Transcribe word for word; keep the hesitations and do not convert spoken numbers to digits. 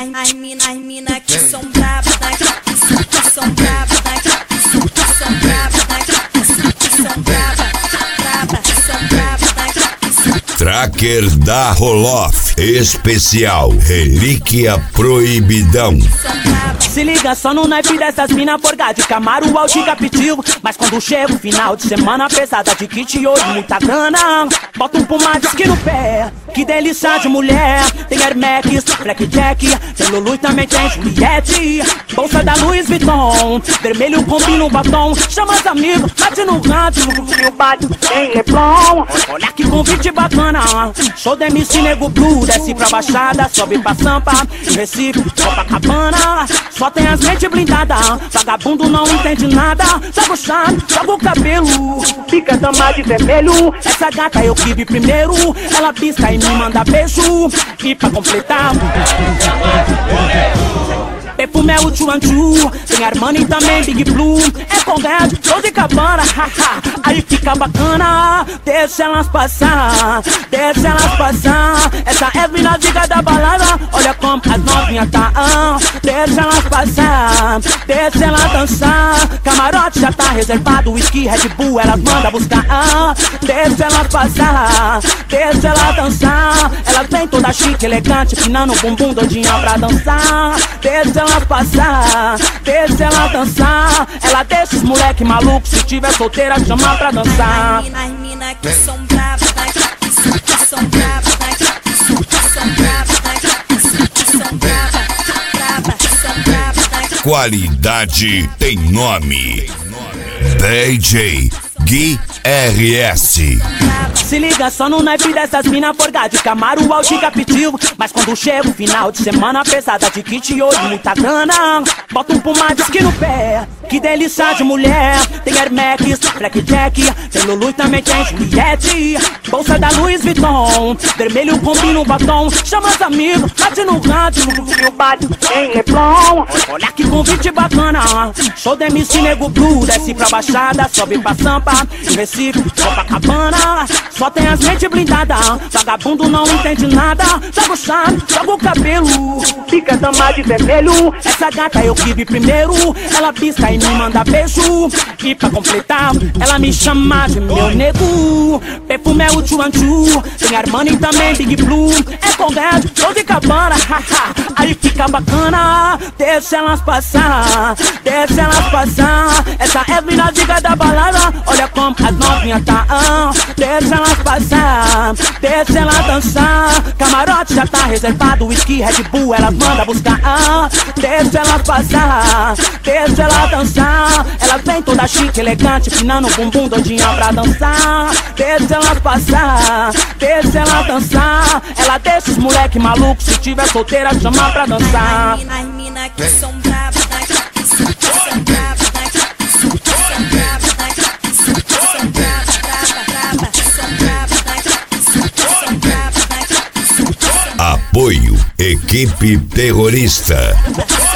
as mina, as mina que são bravas, que são bravas, que são bravas, que são bravas, bravas, que são bravas. Tracker da Roloff, especial Relíquia Proibidão. Se liga só no naipe dessas mina forgada de Camaro, Audi capitivo. Mas quando chega o final de semana pesada de kit e hoje muita grana, bota um Pumadisque no pé, que delícia de mulher. Tem Air Max, Blackjack, tem Lulu e também tem Juliette. Bolsa da Louis Vuitton, vermelho combina o batom. Chama os amigos, bate no rádio, e o baile tem Leblon. Olha que convite bacana, show da M C Nego Blue. Desce pra Baixada, sobe pra Sampa, em Recife, Copacabana. Só tem as mentes blindadas, vagabundo não entende nada. Joga o chave, joga o cabelo, fica dama de vermelho. Essa gata eu que vi primeiro, ela pisca e me manda beijo. E pra completar, perfume é o Chuanchu, tem Armani também, Big Blue. É Colgate, Dolce Gabbana, haha, aí fica bacana. Deixa elas passar, deixa elas passar. Essa é a mina diga da balada, olha como as novinhas tá. Deixa elas passar, deixa elas dançar. Camarote já tá reservado, whisky, Red Bull, elas mandam buscar. Deixa elas passar, deixa elas dançar. Elas vem toda chique, elegante, pinando o bumbum, doidinha pra dançar. Deixa elas passar, deixa ela dançar. Ela deixa os moleque maluco, se tiver solteira chama pra dançar. As mina que são bravas, que são bravas, que são bravas, que são bravas, bravas, que são bravas. Qualidade tem nome. D J Gui R S. Se liga só no naipe dessas mina forgada de Camaro, Audi capitivo. Mas quando chega o final de semana pesada de kit e hoje muita grana, bota um Pumadisque no pé, que delícia de mulher. Tem Air Max, Blackjack, tem Lulu e também tem Juliette. Bolsa da Louis Vuitton, vermelho combina o batom. Chama os amigos, bate no rádio, e o baile tem Leblon. Olha que convite bacana, show da M C Nego Blue. Desce pra Baixada, sobe pra Sampa, em Recife, Copacabana. Só tem as mentes blindadas, vagabundo não entende nada. Joga o chave, joga o cabelo, fica dama de vermelho. Essa gata eu que vi primeiro, ela pisca e me manda beijo. E pra completar, ela me chama de meu nego. Perfume é o Chuanchu, tem Armani também, Big Blue. É Colgate, Dolce Gabbana, haha, aí fica bacana. Deixa elas passar, deixa elas passar. Essa é a mina diga da balada, olha como as novinhas tá. Deixa elas passar, deixa ela dançar. Camarote já tá reservado, whisky, Red Bull, elas mandam buscar. Deixa elas passar, deixa ela dançar. Elas vem toda chique, elegante, pinando o bumbum, doidinha pra dançar. Deixa elas passar, deixa ela dançar. Ela deixa os moleque maluco, se tiver solteira chama pra dançar. As mina que são bravas, que são bravas, que são bravas, que são bravas, bravas, que são bravas, que são bravas. Apoio Equipe Terrorista.